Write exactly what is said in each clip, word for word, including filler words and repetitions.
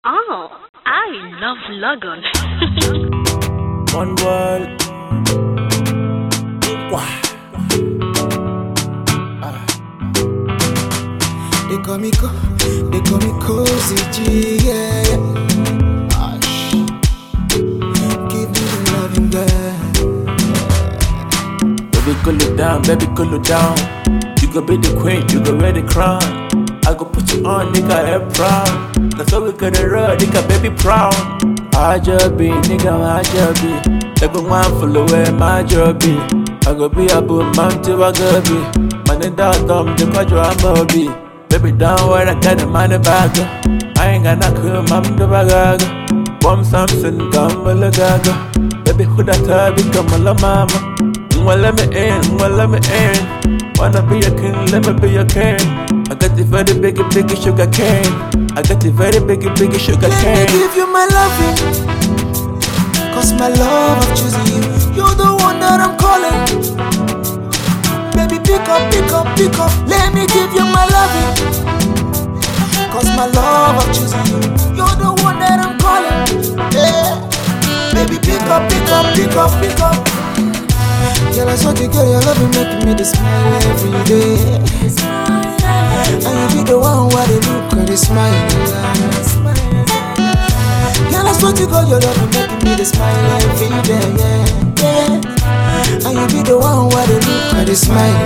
Oh, I love Logan. One world. Wah. Ah. They call me co, they call me Cozy G, yeah, yeah. Ash. Give me the loving girl. Baby, cool it down, baby, cool it down. You could be the queen, you could wear the crown. I could put you on, nigga, head proud. That's how we gonna run, nigga, baby, proud. I just be, nigga, I just be. Everyone follow where my job be. I go be a boom man till I go be. Man in that dumb, the quadro I'm be. Baby, down where I got the money bag. I ain't gonna come, I'm the bagaga. Bomb Samson, gamble a gaga. Baby, who that time become a la mama. Well, let me in, well, let me in. Wanna be a king, let me be your king. I got the very big, big sugar cane. I got the very big, big sugar cane. Let me give you my loving, cause my love of choosing you. You're the one that I'm calling. Baby, pick up, pick up, pick up. Let me give you my loving, cause my love of choosing you. You're the one that I'm calling. Yeah. Baby, pick up, pick up, pick up, pick up. Girl, I saw the girl, your love is making me to smile every day. And you be the one where they look and they smile. Girl, I swear to God, your love is making me to smile every day. Yeah, yeah. And you be the one where they look and they smile.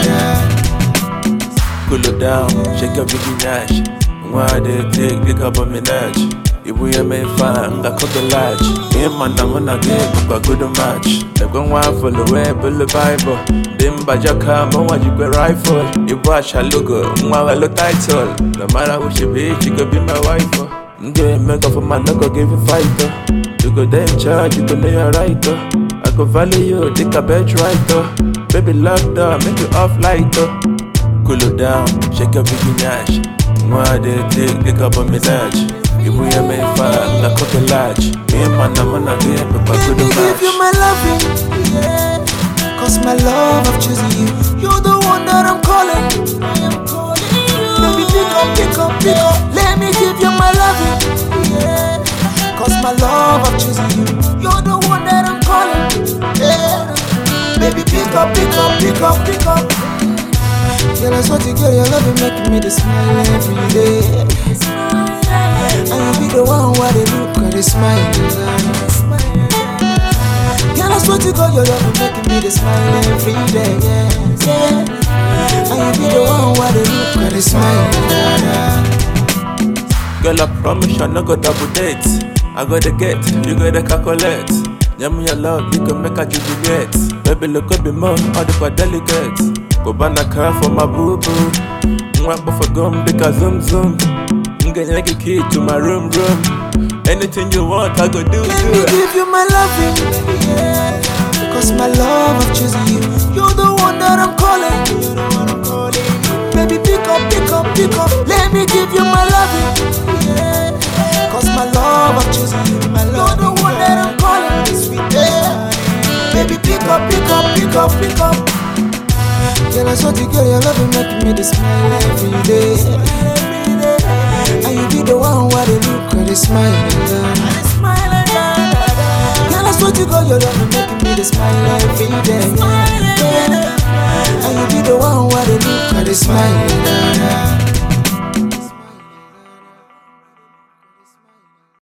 Cool it down, shake your biggie nash. Why they take the cup of me nash? If we are made fine, I cook a large. Me and man, I'm gonna get a good match. They're going wild for the way, pull the Bible. Then by your car, but what you get rifle. You watch her look good, I look title. No matter who she be, she could be my wife. Get make up for my knuckle, give you fighter. You go there in charge, you go lay a writer. I go value you, take a bench writer. Baby, locked up, make you off lighter. Cool it down, shake your biggie nash. Why they take the cup of me dash? If we are made fine, I cook a large. Me and man, I'm gonna get a good match. Let me give you my loving, yeah. Cause my love of choosing you. You're the one that I'm calling. I am calling you. Baby, pick up, pick up, pick up. Let me give you my loving, yeah. Cause my love of choosing you. You're the one that I'm calling, yeah. Baby, pick up, pick up, pick up, pick up. Girl, I swear to God, your love is making me to smile every day. And you be the one where they look and they smile. Girl, I swear to God, your love is making me to smile every day. Yeah, yeah. And you be the one where they look and they smile. Girl, I promise you, I no go double date. I got the get, you got the calculate. Yum your love, you can make a jubilate. Baby, look up the more, all the quite delicate. Go ban a car for my boo boo. Mwap for gum, because zoom zoom. I'm gonna make a key to my room room. Anything you want, I go do, do. Let me give you my loving, yeah. Cause my love of choosing you. You're the one that I'm calling. You're the one I'm calling. Baby, pick up, pick up, pick up. Let me give you my loving, yeah. Cause my love of choosing you. My love, you're the one that I'm calling. Sweet, yeah. Baby, pick up, pick up, pick up, pick up. Girl, I saw the girl, your love is making me to smile every day. And you be the one where they look and they smile. Girl, I swear to God, your love is making me to smile every day. And you be the one where they look and they smile.